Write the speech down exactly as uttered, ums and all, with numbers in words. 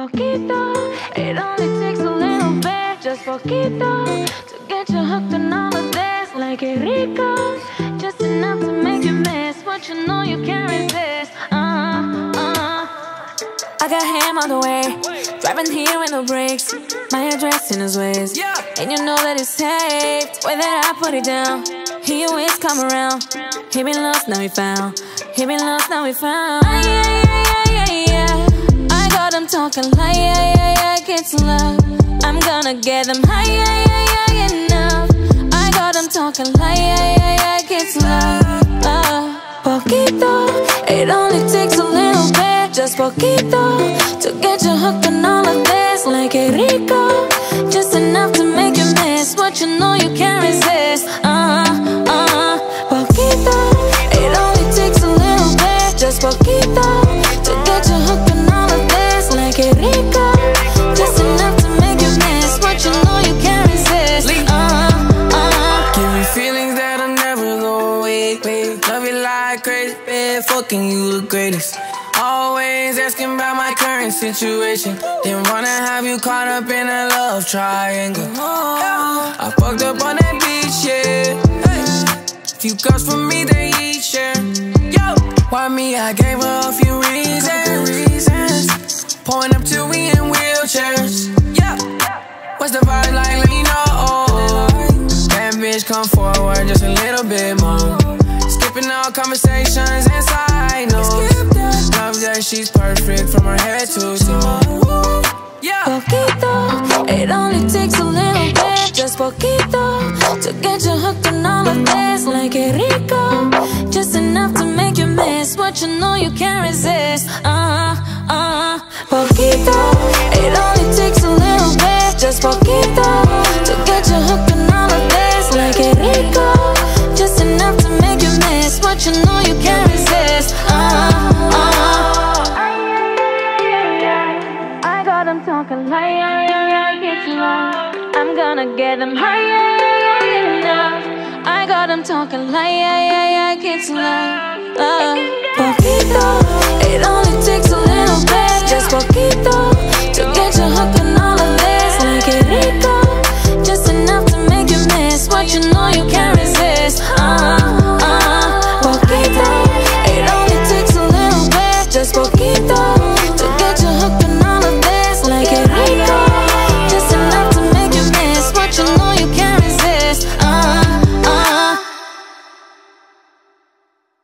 poquito. It only takes a little bit, just poquito, to get you hooked on all of this. Like it rico, just enough to make you miss what you know you can't resist. Uh, uh. I got him on the way, driving here with no brakes. My address in his ways, and you know that it's saved. Way that I put it down, he always come around. He been lost, now he found. He been lost, now we found. Ay, ay, ay, ay, ay. I got them talking like, ay, ay, ay, get to love. I'm gonna get them high, ay, ay, ay, enough. I got them talking like, ay, ay, ay, get to love. Uh, poquito, it only takes a little bit, just poquito, to get you hooked on all of this. Like a rico, just enough to make you miss what you know you can't resist. Uh, uh, poquito, it only takes a little bit, just poquito, to get you hooked on all of this. Like a rico, just enough to make you miss what you know you can't resist. Uh, uh. Give me feelings that'll never go away. Love you like crazy, babe, fucking you the greatest. Always asking about my current situation. Didn't wanna have you caught up in a love triangle. I fucked up on that beach, yeah. Few girls from me, they each share. Yo, why me? I gave her a few reasons. Pulling up till we in wheelchairs. Yeah, what's the vibe like? Let me know. That bitch come forward just a little bit more. Skipping all conversations and side notes. Love that she's perfect from her head to toe. Yeah. Poquito, it only takes a little bit, just poquito, to get you hooked on all of this. Like a rico, just enough to make you miss what you know you can't resist. Uh, uh, poquito, it only takes a little bit, just poquito, to get you hooked on all of this. Like a rico, just enough to make you miss what you know you can't resist. Uh, uh. I got them talking like, ay, ay, ay, get love. I'm gonna get them high, ay, ay, ay, enough. I got them talking like, ay, ay, ay, get love. Uh, poquito.